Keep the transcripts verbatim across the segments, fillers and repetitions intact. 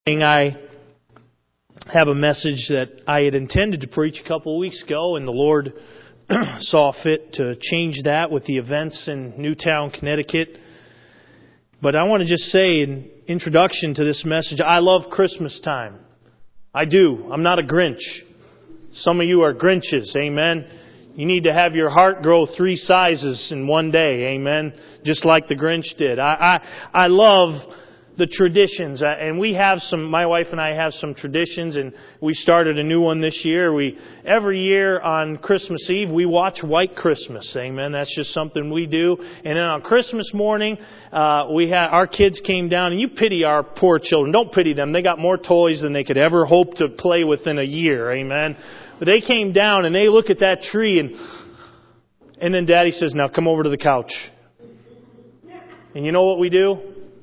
I have a message that I had intended to preach a couple of weeks ago, and the Lord saw fit to change that with the events in Newtown, Connecticut. But I want to just say in introduction to this message, I love Christmas time. I do. I'm not a Grinch. Some of you are Grinches, amen. You need to have your heart grow three sizes in one day, amen. Just like the Grinch did. I I, I love the traditions, uh, and we have some, my wife and I have some traditions, and we started a new one this year. We, every year on Christmas Eve, we watch White Christmas, amen. That's just something we do. And then on Christmas morning, uh, we had, our kids came down, and you pity our poor children. Don't pity them. They got more toys than they could ever hope to play with in a year, amen. But they came down, and they look at that tree, and, and then Daddy says, now come over to the couch. And you know what we do?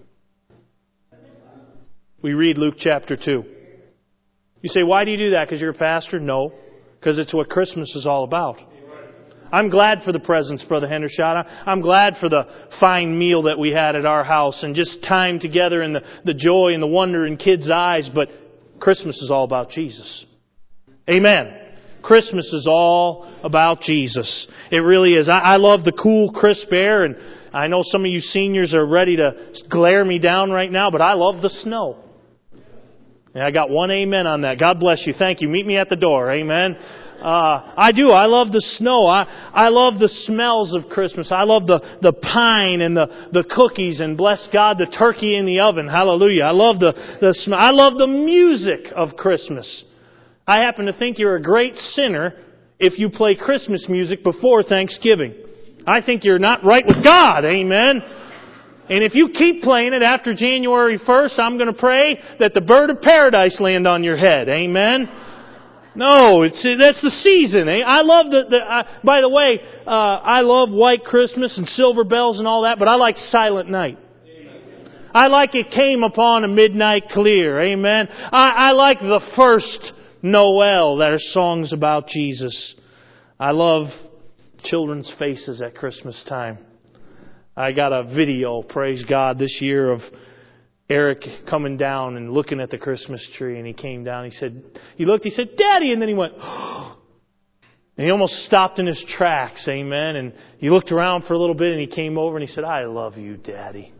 We read Luke chapter two. You say, why do you do that? Because you're a pastor? No. Because it's what Christmas is all about. I'm glad for the presents, Brother Hendershot. I'm glad for the fine meal that we had at our house and just time together and the, the joy and the wonder in kids' eyes. But Christmas is all about Jesus. Amen. Christmas is all about Jesus. It really is. I, I love the cool, crisp air, and I know some of you seniors are ready to glare me down right now, but I love the snow. And I got one amen on that. God bless you. Thank you. Meet me at the door. Amen. Uh, I do. I love the snow. I, I love the smells of Christmas. I love the, the pine and the, the cookies, and bless God, the turkey in the oven. Hallelujah. I love the, the smell. I love the music of Christmas. I happen to think you're a great sinner if you play Christmas music before Thanksgiving. I think you're not right with God. Amen. And if you keep playing it after January first, I'm going to pray that the bird of paradise land on your head. Amen. No, it's that's the season. Eh? I love the. the uh, by the way, uh, I love White Christmas and Silver Bells and all that, but I like Silent Night. I like It Came Upon a Midnight Clear. Amen. I, I like the first Noel. That are songs about Jesus. I love children's faces at Christmas time. I got a video, praise God, this year of Eric coming down and looking at the Christmas tree, and he came down. He said, he looked, he said, Daddy, and then he went, and he almost stopped in his tracks, amen. And he looked around for a little bit, and he came over and he said, I love you, Daddy.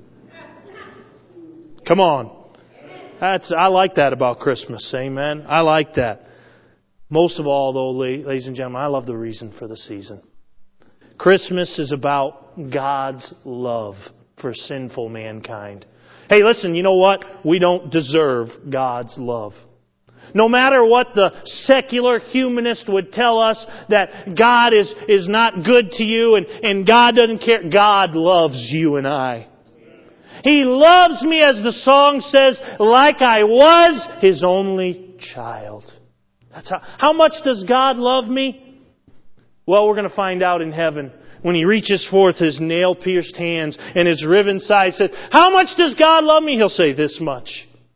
Come on. That's I like that about Christmas, amen. I like that. Most of all, though, ladies and gentlemen, I love the reason for the season. Christmas is about God's love for sinful mankind. Hey, listen, you know what? We don't deserve God's love. No matter what the secular humanist would tell us, that God is, is not good to you and, and God doesn't care. God loves you and I. He loves me, as the song says, like I was His only child. That's how, how much does God love me? Well, we're going to find out in heaven when He reaches forth His nail-pierced hands and His riven side says, how much does God love me? He'll say, this much.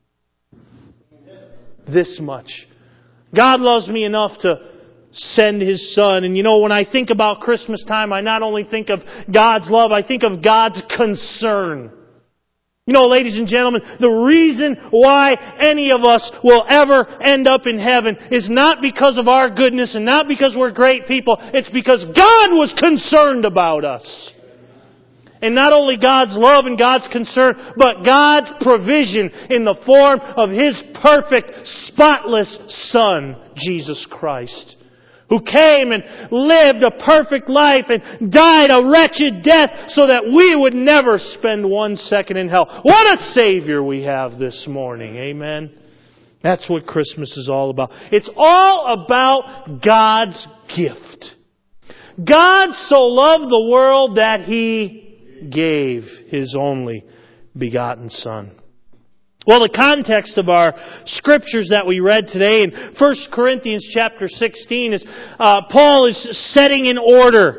This much. God loves me enough to send His Son. And you know, when I think about Christmas time, I not only think of God's love, I think of God's concern. You know, ladies and gentlemen, the reason why any of us will ever end up in heaven is not because of our goodness and not because we're great people. It's because God was concerned about us. And not only God's love and God's concern, but God's provision in the form of His perfect, spotless Son, Jesus Christ, who came and lived a perfect life and died a wretched death so that we would never spend one second in hell. What a Savior we have this morning. Amen. That's what Christmas is all about. It's all about God's gift. God so loved the world that He gave His only begotten Son. Well, the context of our scriptures that we read today in First Corinthians chapter sixteen is uh, Paul is setting in order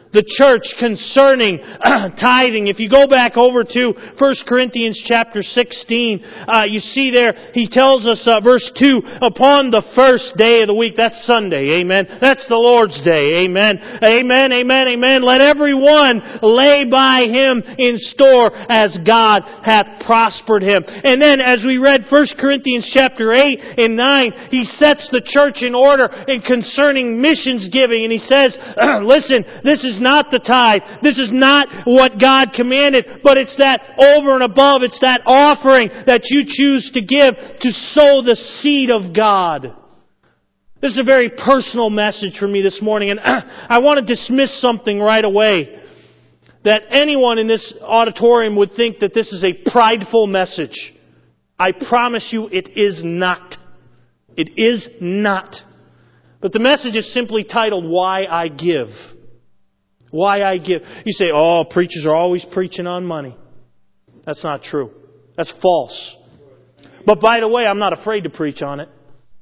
the church concerning uh, tithing. If you go back over to First Corinthians chapter sixteen, uh, you see there, he tells us, uh, verse two, upon the first day of the week, that's Sunday, amen. That's the Lord's Day, amen. Amen, amen, amen. Let everyone lay by him in store as God hath prospered him. And then as we read First Corinthians chapter eight and nine, he sets the church in order in concerning missions giving. And he says, listen, this is not the tithe. This is not what God commanded, but it's that over and above, it's that offering that you choose to give to sow the seed of God. This is a very personal message for me this morning, and I want to dismiss something right away. That anyone in this auditorium would think that this is a prideful message. I promise you it is not. It is not. But the message is simply titled, Why I Give. Why I give. You say, oh, preachers are always preaching on money. That's not true. That's false. But by the way, I'm not afraid to preach on it.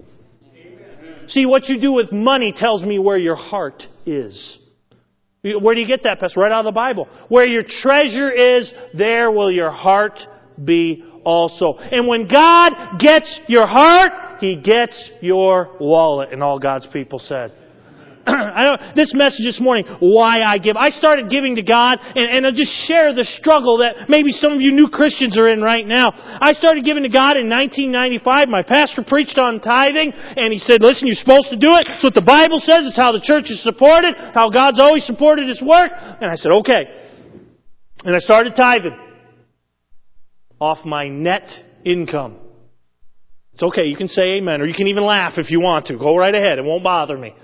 See, what you do with money tells me where your heart is. Where do you get that, Pastor? Right out of the Bible. Where your treasure is, there will your heart be also. And when God gets your heart, He gets your wallet. And all God's people said. I know this message this morning, why I give. I started giving to God, and, and I'll just share the struggle that maybe some of you new Christians are in right now. I started giving to God in nineteen ninety-five. My pastor preached on tithing, and he said, listen, you're supposed to do it. It's what the Bible says. It's how the church is supported, how God's always supported His work. And I said, okay. And I started tithing off my net income. It's okay. You can say amen, or you can even laugh if you want to. Go right ahead. It won't bother me.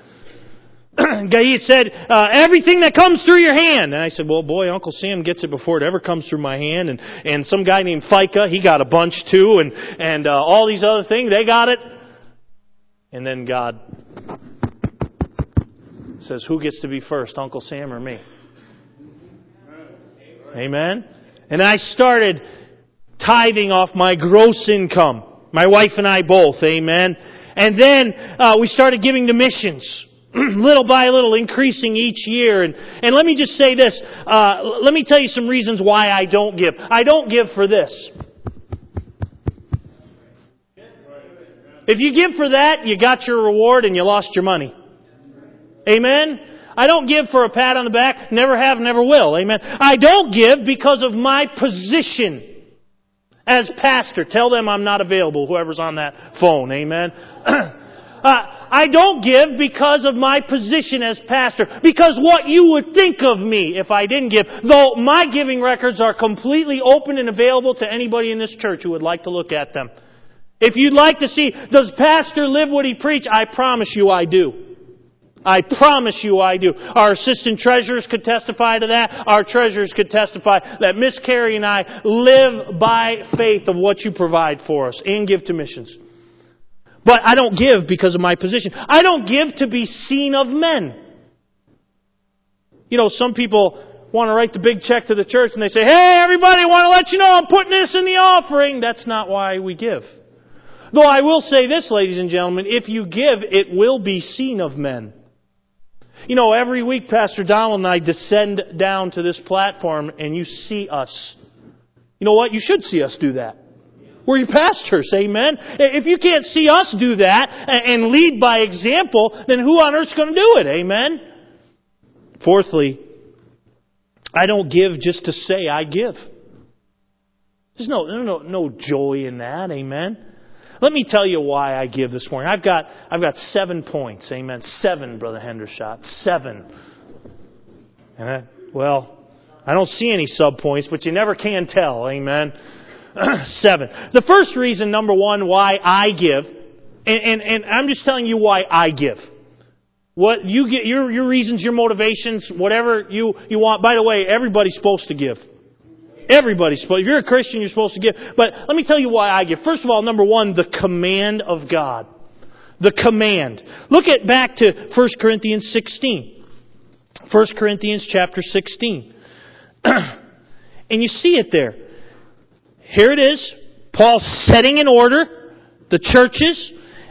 He said, uh, everything that comes through your hand. And I said, well, boy, Uncle Sam gets it before it ever comes through my hand. And, and some guy named FICA, he got a bunch too. And, and uh, all these other things, they got it. And then God says, who gets to be first, Uncle Sam or me? Amen? And I started tithing off my gross income. My wife and I both. Amen? And then uh, we started giving to missions. Little by little, increasing each year. And, and let me just say this. Uh, let me tell you some reasons why I don't give. I don't give for this. If you give for that, you got your reward and you lost your money. Amen? I don't give for a pat on the back. Never have, never will. Amen? I don't give because of my position as pastor. Tell them I'm not available, whoever's on that phone. Amen? uh, I don't give because of my position as pastor. Because what you would think of me if I didn't give. Though my giving records are completely open and available to anybody in this church who would like to look at them. If you'd like to see, does pastor live what he preach? I promise you I do. I promise you I do. Our assistant treasurers could testify to that. Our treasurers could testify that Miss Carrie and I live by faith of what you provide for us and give to missions. But I don't give because of my position. I don't give to be seen of men. You know, some people want to write the big check to the church and they say, hey, everybody, I want to let you know I'm putting this in the offering. That's not why we give. Though I will say this, ladies and gentlemen, if you give, it will be seen of men. You know, every week Pastor Donald and I descend down to this platform and you see us. You know what? You should see us do that. We're your pastors, amen? If you can't see us do that and lead by example, then who on earth's going to do it, amen? Fourthly, I don't give just to say I give. There's no, no, no joy in that, amen? Let me tell you why I give this morning. I've got, I've got seven points, amen? Seven, Brother Hendershot, seven. And I, well, I don't see any sub-points, but you never can tell, amen? Seven. The first reason, number one, why I give, and, and, and I'm just telling you why I give. What you get, your your reasons, your motivations, whatever you, you want. By the way, everybody's supposed to give. Everybody's supposed. If you're a Christian, you're supposed to give. But let me tell you why I give. First of all, number one, the command of God. The command. Look at back to First Corinthians sixteen. First Corinthians chapter sixteen. And you see it there. Here it is. Paul setting in order the churches.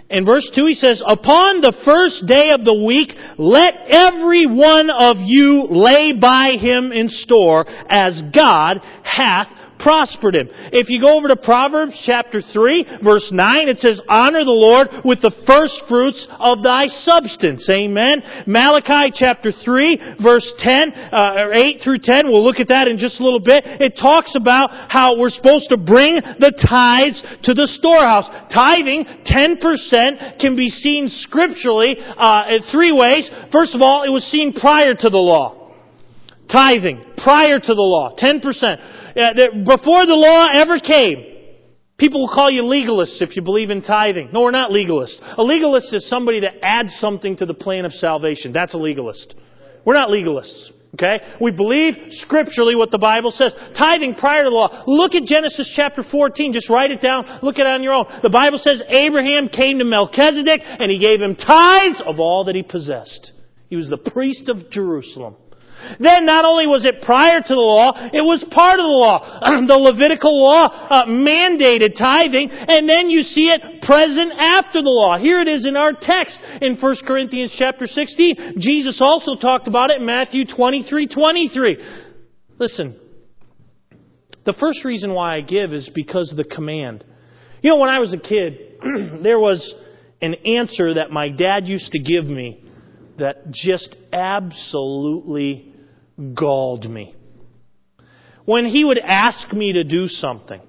In verse two he says, "Upon the first day of the week, let every one of you lay by him in store, as God hath prospered him." If you go over to Proverbs chapter three, verse nine, it says, "Honor the Lord with the first fruits of thy substance." Amen. Malachi chapter three, verse ten, uh, or eight through ten, we'll look at that in just a little bit. It talks about how we're supposed to bring the tithes to the storehouse. Tithing, ten percent, can be seen scripturally uh, in three ways. First of all, it was seen prior to the law. Tithing, prior to the law, ten percent. Uh, before the law ever came, people will call you legalists if you believe in tithing. No, we're not legalists. A legalist is somebody that adds something to the plan of salvation. That's a legalist. We're not legalists. Okay? We believe scripturally what the Bible says. Tithing prior to the law. Look at Genesis chapter fourteen. Just write it down. Look at it on your own. The Bible says Abraham came to Melchizedek and he gave him tithes of all that he possessed. He was the priest of Jerusalem. Then not only was it prior to the law, it was part of the law. The Levitical law uh, mandated tithing, and then you see it present after the law. Here it is in our text in First Corinthians chapter sixteen. Jesus also talked about it in Matthew twenty-three twenty-three. Listen, the first reason why I give is because of the command. You know, when I was a kid, there was an answer that my dad used to give me that just absolutely galled me. When he would ask me to do something,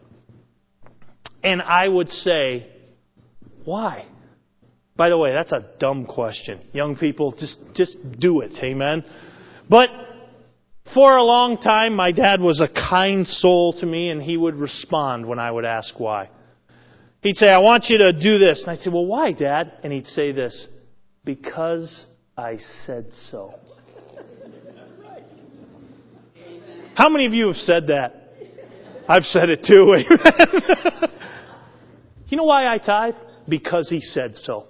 and I would say, "Why?" By the way, that's a dumb question. Young people, just, just do it. Amen? But for a long time, my dad was a kind soul to me, and he would respond when I would ask why. He'd say, "I want you to do this." And I'd say, "Well, why, Dad?" And he'd say this, "Because I said so." How many of you have said that? I've said it too. You know why I tithe? Because He said so.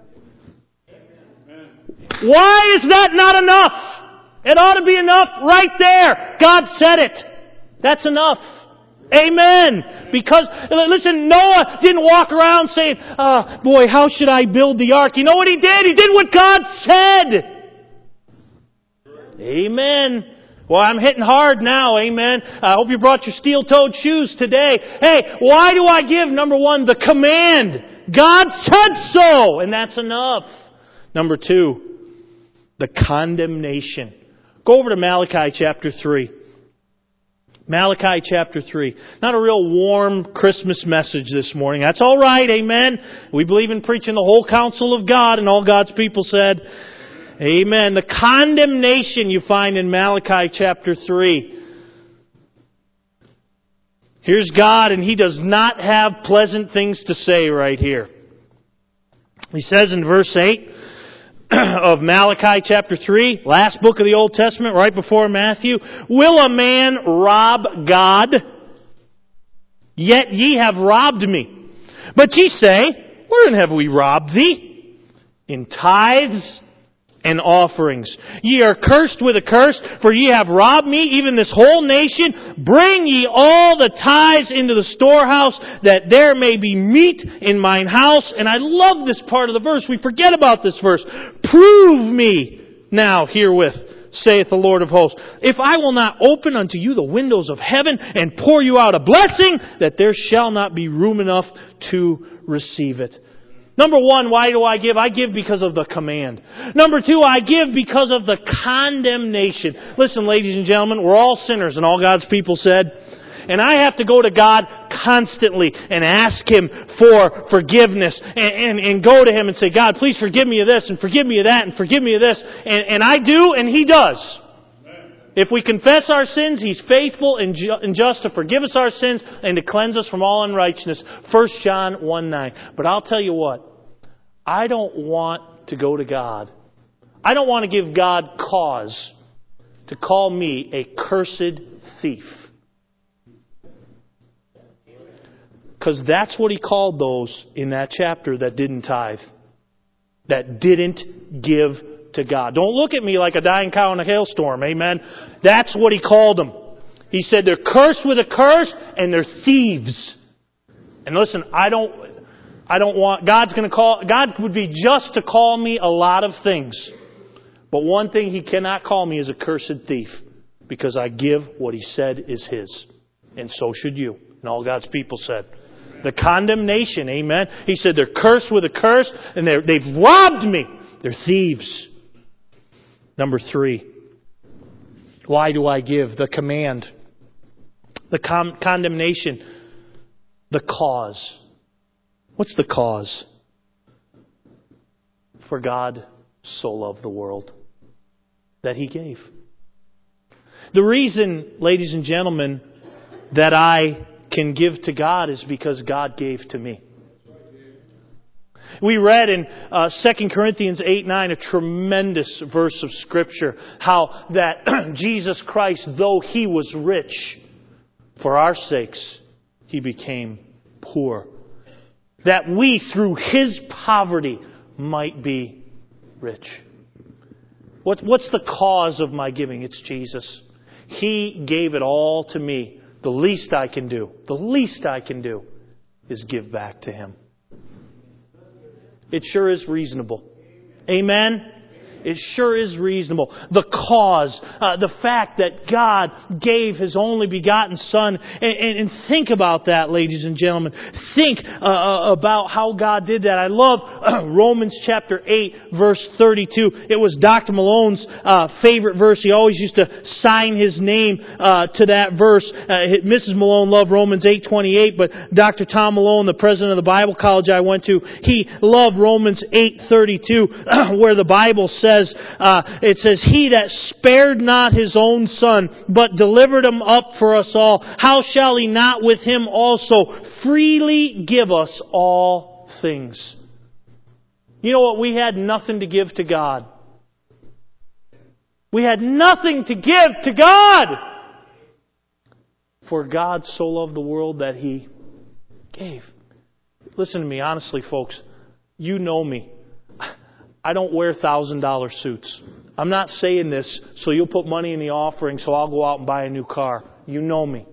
Why is that not enough? It ought to be enough right there. God said it. That's enough. Amen. Because, listen, Noah didn't walk around saying, "Oh, boy, how should I build the ark?" You know what he did? He did what God said. Amen. Well, I'm hitting hard now, amen. I hope you brought your steel-toed shoes today. Hey, why do I give? Number one, the command. God said so, and that's enough. Number two, the condemnation. Go over to Malachi chapter three. Malachi chapter three. Not a real warm Christmas message this morning. That's all right, amen. We believe in preaching the whole counsel of God, and all God's people said, amen. The condemnation you find in Malachi chapter three. Here's God, and He does not have pleasant things to say right here. He says in verse eight of Malachi chapter three, last book of the Old Testament, right before Matthew, "Will a man rob God? Yet ye have robbed me. But ye say, Wherein have we robbed thee? In tithes and offerings. Ye are cursed with a curse, for ye have robbed me, even this whole nation. Bring ye all the tithes into the storehouse, that there may be meat in mine house." And I love this part of the verse. We forget about this verse. "Prove me now herewith, saith the Lord of hosts, if I will not open unto you the windows of heaven, and pour you out a blessing, that there shall not be room enough to receive it." Number one, why do I give? I give because of the command. Number two, I give because of the condemnation. Listen, ladies and gentlemen, we're all sinners, and all God's people said. And I have to go to God constantly and ask Him for forgiveness. And, and, and go to Him and say, "God, please forgive me of this, and forgive me of that, and forgive me of this." And, and I do, and He does. If we confess our sins, He's faithful and just to forgive us our sins and to cleanse us from all unrighteousness. First John one nine. But I'll tell you what, I don't want to go to God. I don't want to give God cause to call me a cursed thief. Because that's what He called those in that chapter that didn't tithe. That didn't give to God. Don't look at me like a dying cow in a hailstorm. Amen. That's what He called them. He said they're cursed with a curse and they're thieves. And listen, I don't... I don't want, God's going to call, God would be just to call me a lot of things. But one thing He cannot call me is a cursed thief. Because I give what He said is His. And so should you. And all God's people said. The condemnation, amen. He said they're cursed with a curse and they're, they've robbed me. They're thieves. Number three. Why do I give? The command. The con- condemnation. The cause. What's the cause? For God so loved the world that He gave. The reason, ladies and gentlemen, that I can give to God is because God gave to me. We read in uh, Second Corinthians eight nine, a tremendous verse of Scripture, how that Jesus Christ, though He was rich, for our sakes, He became poor. That we, through His poverty, might be rich. What, what's the cause of my giving? It's Jesus. He gave it all to me. The least I can do, the least I can do is give back to Him. It sure is reasonable. Amen? It sure is reasonable. The cause, uh, the fact that God gave His only begotten Son. And, and, and think about that, ladies and gentlemen. Think uh, about how God did that. I love uh, Romans chapter eight, verse thirty-two. It was Doctor Malone's uh, favorite verse. He always used to sign his name uh, to that verse. Uh, Missus Malone loved Romans eight twenty-eight, but Doctor Tom Malone, the president of the Bible college I went to, he loved Romans eight thirty-two, where the Bible says, Uh, it says, He that spared not His own Son, but delivered Him up for us all, how shall He not with Him also freely give us all things? You know what? We had nothing to give to God. We had nothing to give to God. For God so loved the world that He gave. Listen to me, honestly, folks. You know me. I don't wear one thousand dollars suits. I'm not saying this so you'll put money in the offering so I'll go out and buy a new car. You know me.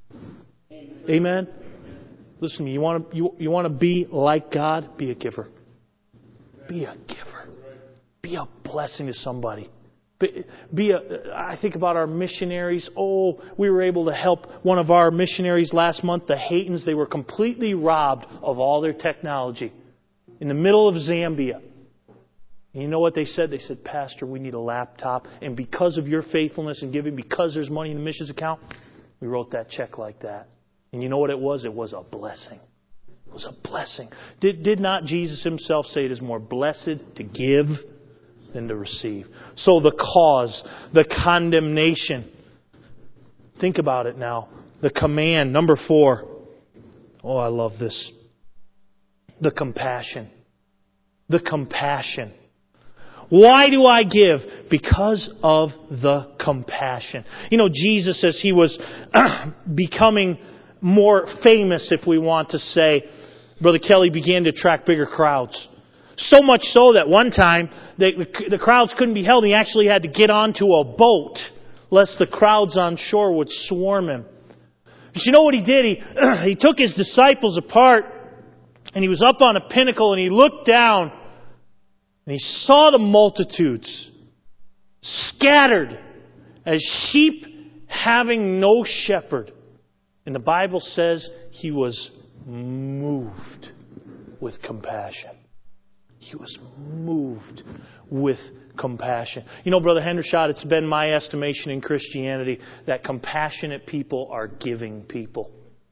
Amen? Listen to me. You want to, you, you want to be like God? Be a giver. Be a giver. Be a blessing to somebody. Be, be a, I think about our missionaries. Oh, we were able to help one of our missionaries last month, the Haytons. They were completely robbed of all their technology in the middle of Zambia. And you know what they said? They said, Pastor, we need a laptop. And because of your faithfulness and giving, because there's money in the missions account, we wrote that check like that. And you know what it was? It was a blessing. It was a blessing. Did, did not Jesus Himself say it is more blessed to give than to receive? So the cause, the condemnation. Think about it now. The command, number four. Oh, I love this. The compassion. The compassion. Why do I give? Because of the compassion. You know, Jesus, as He was becoming more famous, if we want to say, Brother Kelly began to attract bigger crowds. So much so that one time they, the crowds couldn't be held. He actually had to get onto a boat lest the crowds on shore would swarm Him. But you know what He did? He, he took His disciples apart and He was up on a pinnacle and He looked down. And He saw the multitudes scattered as sheep having no shepherd. And the Bible says He was moved with compassion. He was moved with compassion. You know, Brother Hendershot, it's been my estimation in Christianity that compassionate people are giving people.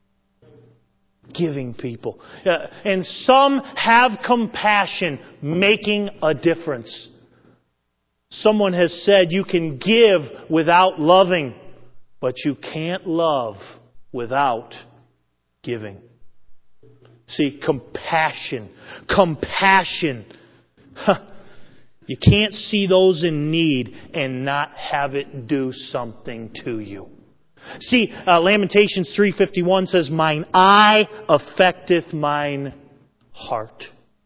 Giving people. Uh, and some have compassion, making a difference. Someone has said you can give without loving, but you can't love without giving. See, compassion. Compassion. You can't see those in need and not have it do something to you. See, uh, Lamentations three fifty-one says, Mine eye affecteth mine heart.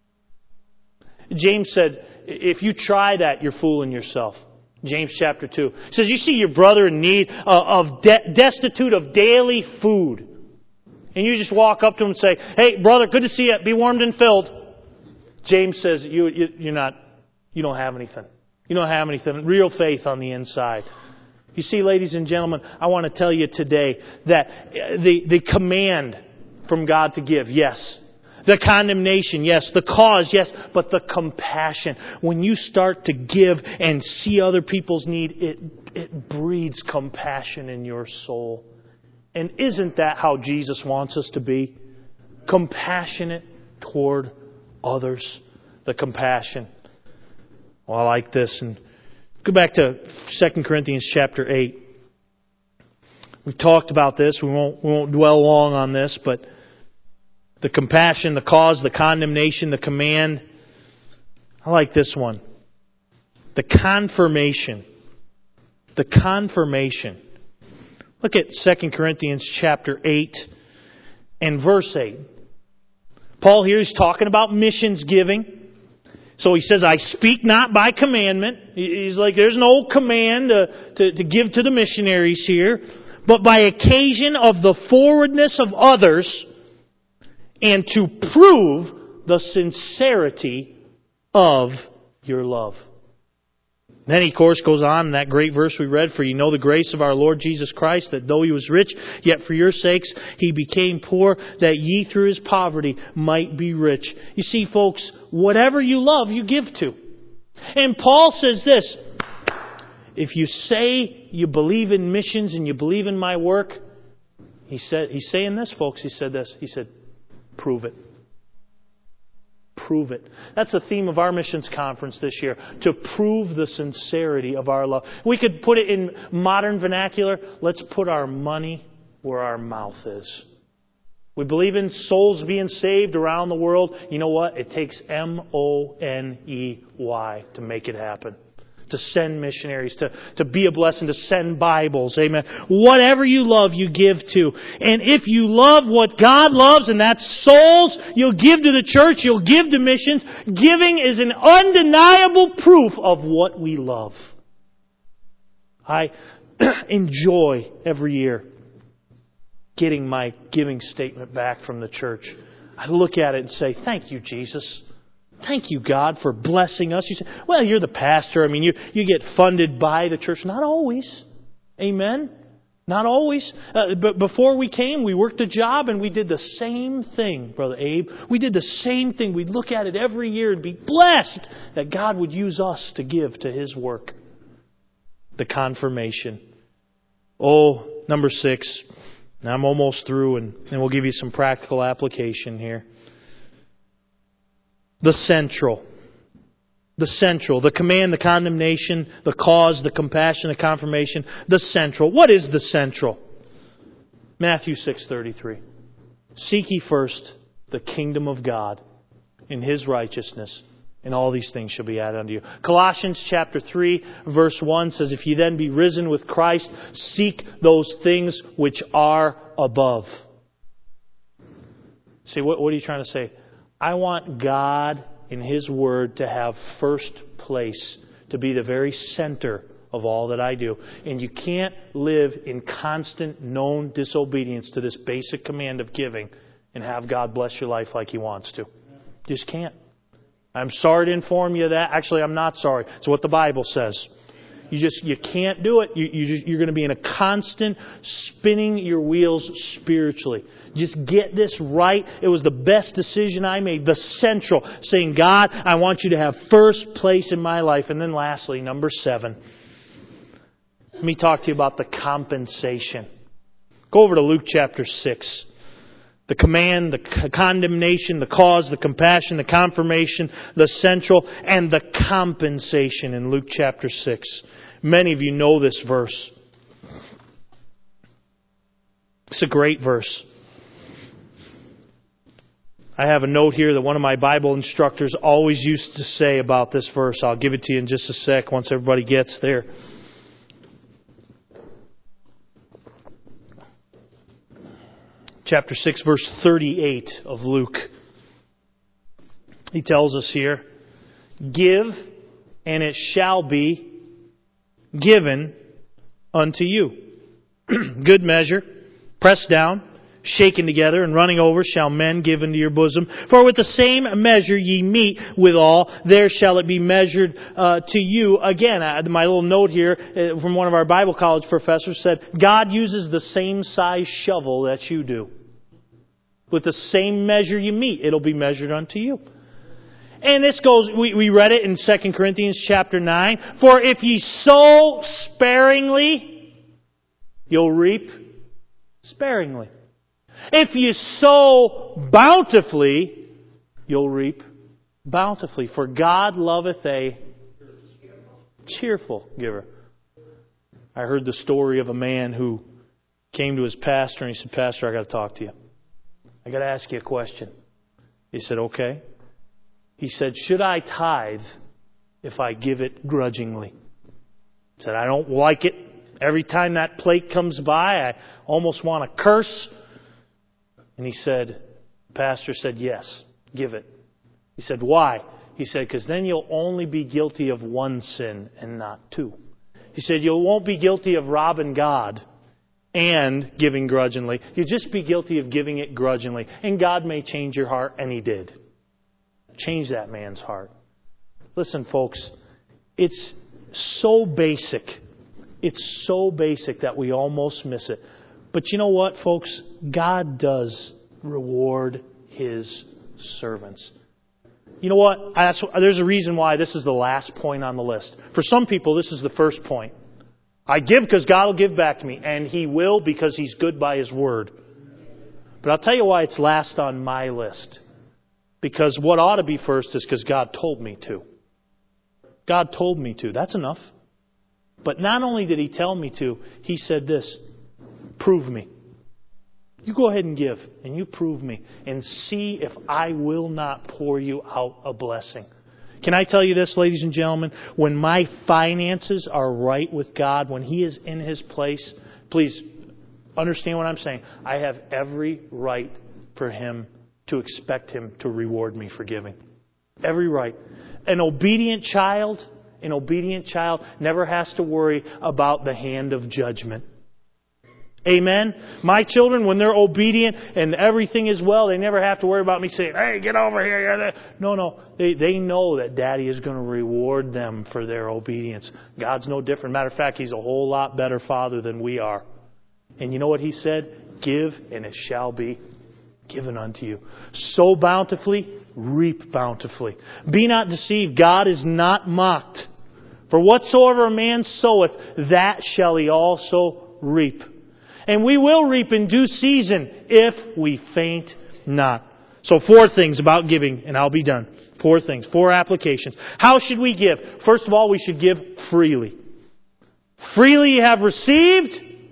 James said, if you try that, you're fooling yourself. James chapter two. It says, you see your brother in need uh, of de- destitute of daily food. and you just walk up to him and say, "Hey, brother, good to see you. Be warmed and filled." James says, you, you, you're not, you don't have anything. You don't have anything. Real faith on the inside. You see, ladies and gentlemen, I want to tell you today that the, the command from God to give, yes. The condemnation, yes. The cause, yes. But the compassion. When you start to give and see other people's need, it, it breeds compassion in your soul. And isn't that how Jesus wants us to be? Compassionate toward others. The compassion. Well, I like this. And go back to Second Corinthians chapter eight. We've talked about this. We won't, we won't dwell long on this, but the compassion, the cause, the condemnation, the command. I like this one. The confirmation. The confirmation. Look at Second Corinthians chapter eight and verse eight. Paul here is talking about missions giving. So he says, I speak not by commandment. He's like, there's no command to, to, to give to the missionaries here. But by occasion of the forwardness of others, and to prove the sincerity of your love. Then he, of course, goes on in that great verse we read, for you know the grace of our Lord Jesus Christ, that though he was rich, yet for your sakes he became poor, that ye through his poverty might be rich. You see, folks, whatever you love, you give to. And Paul says this, if you say you believe in missions and you believe in my work, he said, he's saying this, folks, he said this, he said, prove it. Prove it. That's the theme of our missions conference this year. To prove the sincerity of our love. We could put it in modern vernacular. Let's put our money where our mouth is. We believe in souls being saved around the world. You know what? It takes M O N E Y to make it happen. To send missionaries, to, to be a blessing, to send Bibles. Amen. Whatever you love, you give to. And if you love what God loves, and that's souls, you'll give to the church, you'll give to missions. Giving is an undeniable proof of what we love. I enjoy every year getting my giving statement back from the church. I look at it and say, thank you, Jesus. Thank you, God, for blessing us. You say, well, you're the pastor. I mean, you, you get funded by the church. Not always. Amen? Not always. Uh, but before we came, we worked a job and we did the same thing, Brother Abe. We did the same thing. We'd look at it every year and be blessed that God would use us to give to His work. The confirmation. Oh, number six. Now I'm almost through and, and we'll give you some practical application here. The central. The central. The command, the condemnation, the cause, the compassion, the confirmation. The central. What is the central? Matthew six thirty-three. Seek ye first the kingdom of God and His righteousness, and all these things shall be added unto you. Colossians chapter three, verse one says, if ye then be risen with Christ, seek those things which are above. See, what, what are you trying to say? I want God in His Word to have first place, to be the very center of all that I do. And you can't live in constant known disobedience to this basic command of giving and have God bless your life like He wants to. You just can't. I'm sorry to inform you of that. Actually, I'm not sorry. It's what the Bible says. You just you can't do it. You, you just, you're going to be in a constant spinning your wheels spiritually. Just get this right. It was the best decision I made. The central. Saying, God, I want you to have first place in my life. And then lastly, number seven. Let me talk to you about the compensation. Go over to Luke chapter six. The command, the condemnation, the cause, the compassion, the confirmation, the central, and the compensation in Luke chapter six. Many of you know this verse. It's a great verse. I have a note here that one of my Bible instructors always used to say about this verse. I'll give it to you in just a sec once everybody gets there. Chapter six, verse thirty-eight of Luke. He tells us here, give, and it shall be given unto you. Good measure, pressed down, shaken together and running over shall men give into your bosom. For with the same measure ye meet withal, there shall it be measured uh, to you. Again, uh, my little note here uh, from one of our Bible college professors said, God uses the same size shovel that you do. With the same measure you meet, it'll be measured unto you. And this goes, we, we read it in Second Corinthians chapter nine. For if ye sow sparingly, you'll reap sparingly. If you sow bountifully, you'll reap bountifully. For God loveth a cheerful giver. I heard the story of a man who came to his pastor and he said, Pastor, I got to talk to you. I got to ask you a question. He said, okay. He said, should I tithe if I give it grudgingly? He said, I don't like it. Every time that plate comes by, I almost want to curse. And he said, the pastor said, yes, give it. He said, why? He said, because then you'll only be guilty of one sin and not two. He said, you won't be guilty of robbing God and giving grudgingly. You'll just be guilty of giving it grudgingly. And God may change your heart, and He did. Change that man's heart. Listen, folks, it's so basic. It's so basic that we almost miss it. But you know what, folks? God does reward His servants. You know what? That's, there's a reason why this is the last point on the list. For some people, this is the first point. I give because God will give back to me. And He will because He's good by His word. But I'll tell you why it's last on my list. Because what ought to be first is because God told me to. God told me to. That's enough. But not only did He tell me to, He said this, prove me. You go ahead and give, and you prove me, and see if I will not pour you out a blessing. Can I tell you this, ladies and gentlemen? When my finances are right with God, when He is in His place, please understand what I'm saying. I have every right for Him to expect Him to reward me for giving. Every right. An obedient child, an obedient child never has to worry about the hand of judgment. Amen? My children, when they're obedient and everything is well, they never have to worry about me saying, hey, get over here. You're there. No, no. They, they know that Daddy is going to reward them for their obedience. God's no different. Matter of fact, He's a whole lot better Father than we are. And you know what He said? Give, and it shall be given unto you. Sow bountifully, reap bountifully. Be not deceived. God is not mocked. For whatsoever a man soweth, that shall he also reap. And we will reap in due season if we faint not. So four things about giving, and I'll be done. Four things, four applications. How should we give? First of all, we should give freely. Freely you have received,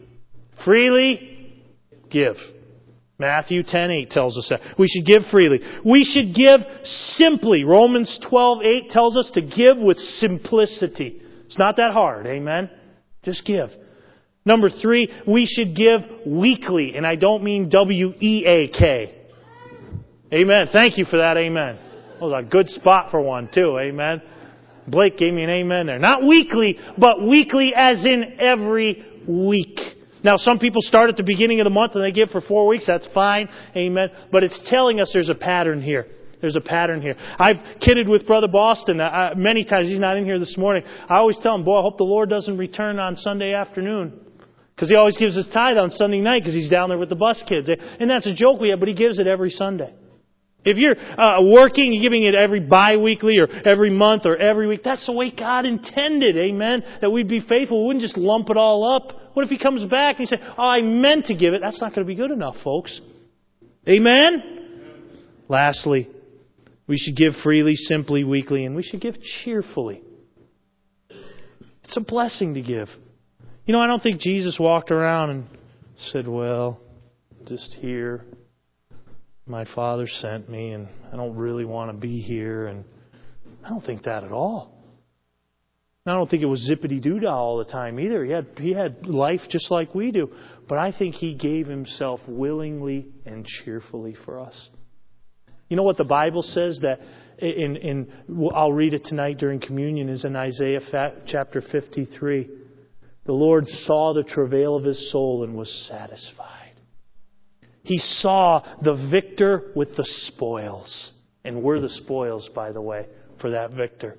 freely give. Matthew ten eight tells us that. We should give freely. We should give simply. Romans twelve eight tells us to give with simplicity. It's not that hard, amen? Just give. Number three, we should give weekly, and I don't mean W E A K. Amen. Thank you for that, amen. That was a good spot for one, too, amen. Blake gave me an amen there. Not weekly, but weekly as in every week. Now, some people start at the beginning of the month and they give for four weeks. That's fine, amen. But it's telling us there's a pattern here. There's a pattern here. I've kidded with Brother Boston uh, many times. He's not in here this morning. I always tell him, boy, I hope the Lord doesn't return on Sunday afternoon. Because he always gives his tithe on Sunday night because he's down there with the bus kids. And that's a joke we have, but he gives it every Sunday. If you're uh, working, you're giving it every bi-weekly or every month or every week. That's the way God intended, amen, that we'd be faithful. We wouldn't just lump it all up. What if He comes back and you say, oh, I meant to give it? That's not going to be good enough, folks. Amen? Amen? Lastly, we should give freely, simply, weekly, and we should give cheerfully. It's a blessing to give. You know, I don't think Jesus walked around and said, well, just here. My Father sent me, and I don't really want to be here. And I don't think that at all. And I don't think it was zippity-doo-dah all the time either. He had, he had life just like we do. But I think He gave Himself willingly and cheerfully for us. You know what the Bible says that in, in I'll read it tonight during communion, is in Isaiah chapter fifty-three. The Lord saw the travail of His soul and was satisfied. He saw the victor with the spoils. And we're the spoils, by the way, for that victor.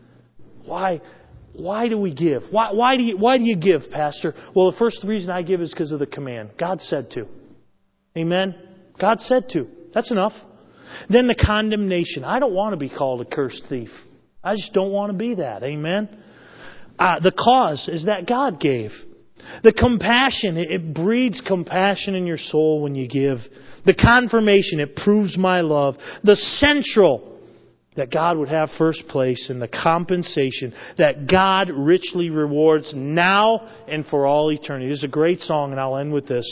Why, why do we give? Why, why, do you, why do you give, Pastor? Well, the first reason I give is because of the command. God said to. Amen? God said to. That's enough. Then the condemnation. I don't want to be called a cursed thief. I just don't want to be that. Amen? Uh, the cause is that God gave. The compassion, it, it breeds compassion in your soul when you give. The confirmation, it proves my love. The central, that God would have first place. And the compensation, that God richly rewards now and for all eternity. This is a great song, and I'll end with this.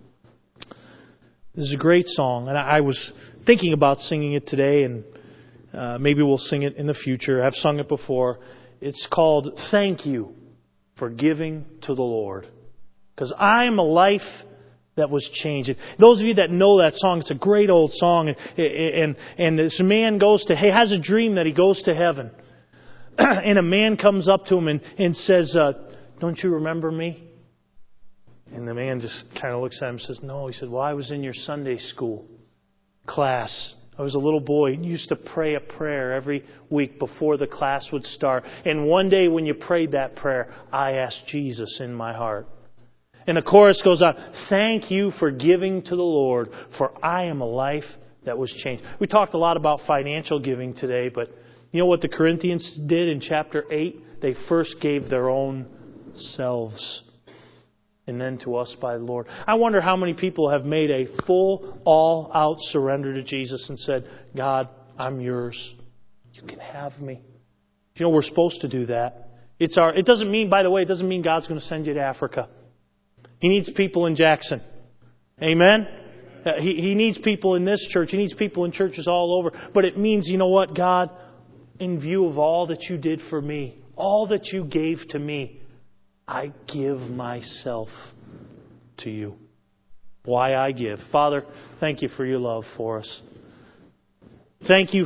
This is a great song, and I was thinking about singing it today, and uh, maybe we'll sing it in the future. I've sung it before. It's called Thank You for Giving to the Lord. Because I am a life that was changed. Those of you that know that song, it's a great old song. And, and, and this man goes to, he has a dream that he goes to heaven. And a man comes up to him and, and says, uh, don't you remember me? And the man just kind of looks at him and says, no. He said, well, I was in your Sunday school class. I was a little boy and used to pray a prayer every week before the class would start. And one day when you prayed that prayer, I asked Jesus in my heart. And the chorus goes on, thank you for giving to the Lord, for I am a life that was changed. We talked a lot about financial giving today, but you know what the Corinthians did in chapter eight? They first gave their own selves. And then to us by the Lord. I wonder how many people have made a full, all-out surrender to Jesus and said, God, I'm yours. You can have me. You know, we're supposed to do that. It's our. It doesn't mean, by the way, it doesn't mean God's going to send you to Africa. He needs people in Jackson. Amen? Uh, he, he needs people in this church. He needs people in churches all over. But it means, you know what, God, in view of all that you did for me, all that you gave to me, I give myself to you. Why I give. Father, thank you for your love for us. Thank you